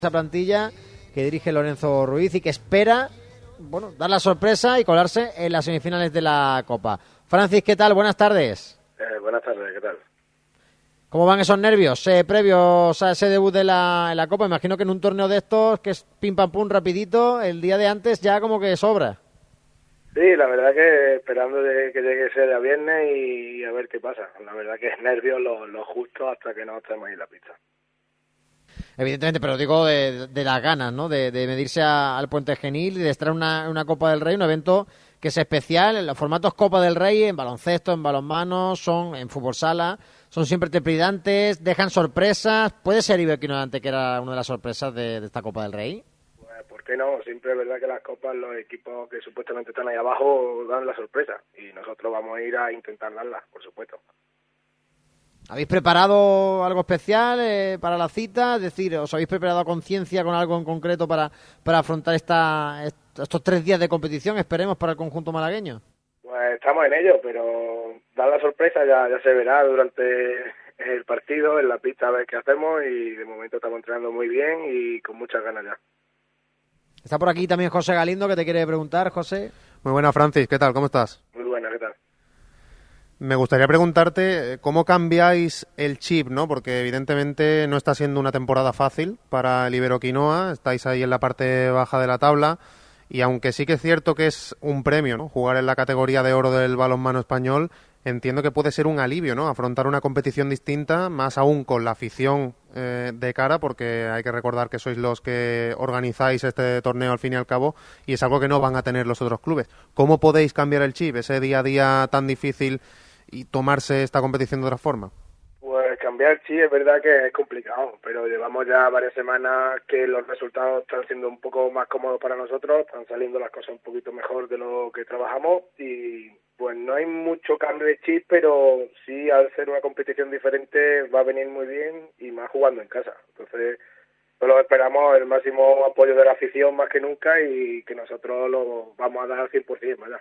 Esa plantilla que dirige Lorenzo Ruiz y que espera, bueno, dar la sorpresa y colarse en las semifinales de la Copa. Francis, ¿qué tal? Buenas tardes. Buenas tardes, ¿qué tal? ¿Cómo van esos nervios previos a ese debut de la Copa? Imagino que en un torneo de estos, que es pim pam pum rapidito, el día de antes ya como que sobra. Sí, la verdad que esperando de que llegue ese día viernes y a ver qué pasa. La verdad que es nervios lo justo hasta que no estemos ahí en la pista. Evidentemente, pero digo de las ganas, ¿no? De medirse al Puente Genil y de estar en una Copa del Rey, un evento que es especial. En los formatos Copa del Rey, en baloncesto, en balonmano, son en fútbol sala, son siempre trepidantes, dejan sorpresas. ¿Puede ser Iberquino de Antequera una de las sorpresas de esta Copa del Rey? Pues, ¿por qué no? Siempre es verdad que las copas, los equipos que supuestamente están ahí abajo dan la sorpresa y nosotros vamos a ir a intentar darla, por supuesto. ¿Habéis preparado algo especial para la cita? Es decir, ¿os habéis preparado a conciencia con algo en concreto para afrontar estos 3 días de competición, esperemos, para el conjunto malagueño? Pues estamos en ello, pero dar la sorpresa ya se verá durante el partido, en la pista, a ver qué hacemos, y de momento estamos entrenando muy bien y con muchas ganas ya. Está por aquí también José Galindo, que te quiere preguntar, José. Muy buena, Francis, ¿qué tal? ¿Cómo estás? Muy buena, ¿qué tal? Me gustaría preguntarte cómo cambiáis el chip, ¿no? Porque evidentemente no está siendo una temporada fácil para el Iberquinoa, estáis ahí en la parte baja de la tabla y aunque sí que es cierto que es un premio, ¿no? Jugar en la categoría de oro del balonmano español, entiendo que puede ser un alivio, ¿no? Afrontar una competición distinta, más aún con la afición de cara, porque hay que recordar que sois los que organizáis este torneo al fin y al cabo y es algo que no van a tener los otros clubes. ¿Cómo podéis cambiar el chip, ese día a día tan difícil, y tomarse esta competición de otra forma? Pues cambiar sí, es verdad que es complicado, pero llevamos ya varias semanas que los resultados están siendo un poco más cómodos para nosotros, están saliendo las cosas un poquito mejor de lo que trabajamos y pues no hay mucho cambio de chip, pero sí, al ser una competición diferente va a venir muy bien y más jugando en casa. Entonces solo esperamos el máximo apoyo de la afición más que nunca y que nosotros lo vamos a dar al 100%, ¿verdad?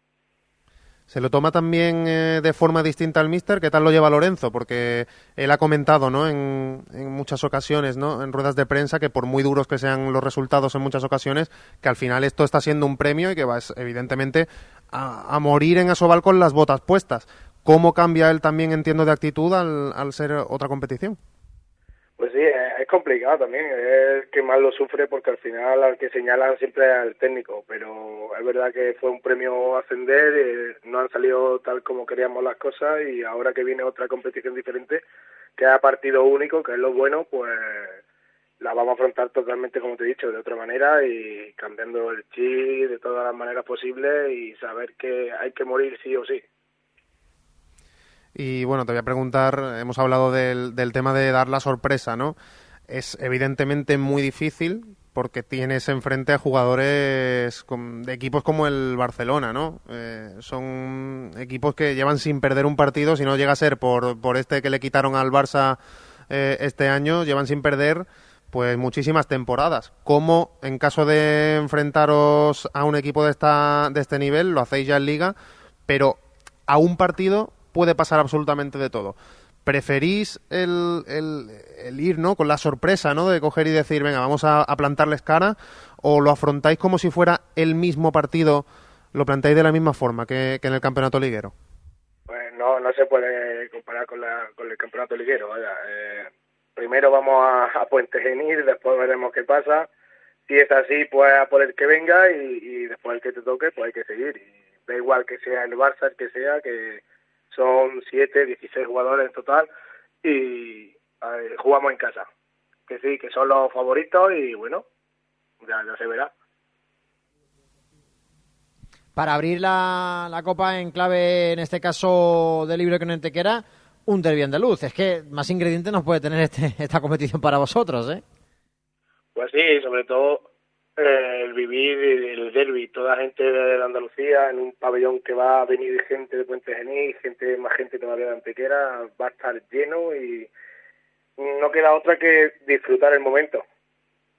¿Se lo toma también de forma distinta al míster? ¿Qué tal lo lleva Lorenzo? Porque él ha comentado, ¿no? en muchas ocasiones, ¿no? En ruedas de prensa, que por muy duros que sean los resultados en muchas ocasiones, que al final esto está siendo un premio y que vas, evidentemente, a morir en Asobal con las botas puestas. ¿Cómo cambia él también, entiendo, de actitud al ser otra competición? Pues sí, es complicado también, es el que más lo sufre porque al final al que señalan siempre es al técnico, pero es verdad que fue un premio ascender, no han salido tal como queríamos las cosas y ahora que viene otra competición diferente, que es a partido único, que es lo bueno, pues la vamos a afrontar totalmente, como te he dicho, de otra manera y cambiando el chip de todas las maneras posibles y saber que hay que morir sí o sí. Y bueno, te voy a preguntar, hemos hablado del tema de dar la sorpresa, ¿no? Es evidentemente muy difícil porque tienes enfrente a jugadores de equipos como el Barcelona, ¿no? Son equipos que llevan sin perder un partido, si no llega a ser por este que le quitaron al Barça este año, llevan sin perder pues muchísimas temporadas. ¿Cómo, en caso de enfrentaros a un equipo de este nivel, lo hacéis ya en Liga, pero a un partido puede pasar absolutamente de todo? ¿Preferís el ir, ¿no? Con la sorpresa, ¿no? De coger y decir, venga, vamos a plantarles cara, o lo afrontáis como si fuera el mismo partido, lo planteáis de la misma forma que en el campeonato liguero? Pues no se puede comparar con el campeonato liguero, vaya. Primero vamos a Puente Genil, después veremos qué pasa. Si es así, pues a por el que venga y después el que te toque, pues hay que seguir. Y da igual que sea el Barça, el que sea, que son 7, 16 jugadores en total y jugamos en casa. Que sí, que son los favoritos y bueno, ya se verá. Para abrir la Copa en clave, en este caso de Iberquino de Antequera, un derbi andaluz. Es que más ingredientes nos puede tener esta competición para vosotros, ¿eh? Pues sí, sobre todo el vivir el derbi, toda gente de Andalucía en un pabellón que va a venir gente de Puente Genil, más gente todavía de Antequera, va a estar lleno y no queda otra que disfrutar el momento.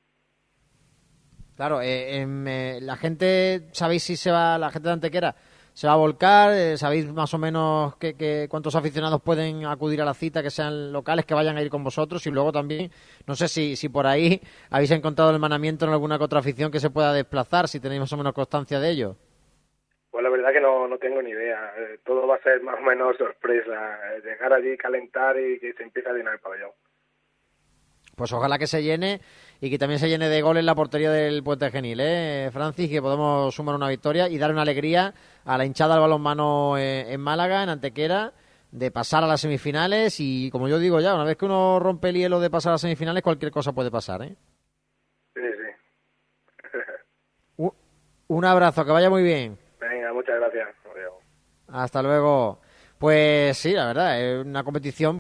Claro, la gente, ¿sabéis si se va, la gente de Antequera, se va a volcar. ¿Sabéis más o menos cuántos aficionados pueden acudir a la cita, que sean locales, que vayan a ir con vosotros? Y luego también, no sé si por ahí habéis encontrado el manamiento en alguna que otra afición que se pueda desplazar, si tenéis más o menos constancia de ello. Pues la verdad que no tengo ni idea. Todo va a ser más o menos sorpresa. Llegar allí, calentar y que se empiece a llenar el pabellón. Pues ojalá que se llene y que también se llene de goles la portería del Puente Genil, Francis, que podemos sumar una victoria y dar una alegría a la hinchada del balonmano en Málaga, en Antequera, de pasar a las semifinales. Y como yo digo ya, una vez que uno rompe el hielo de pasar a las semifinales, cualquier cosa puede pasar, ¿eh? Sí, sí. Un abrazo, que vaya muy bien. Venga, muchas gracias. Adiós. Hasta luego. Pues sí, la verdad, es una competición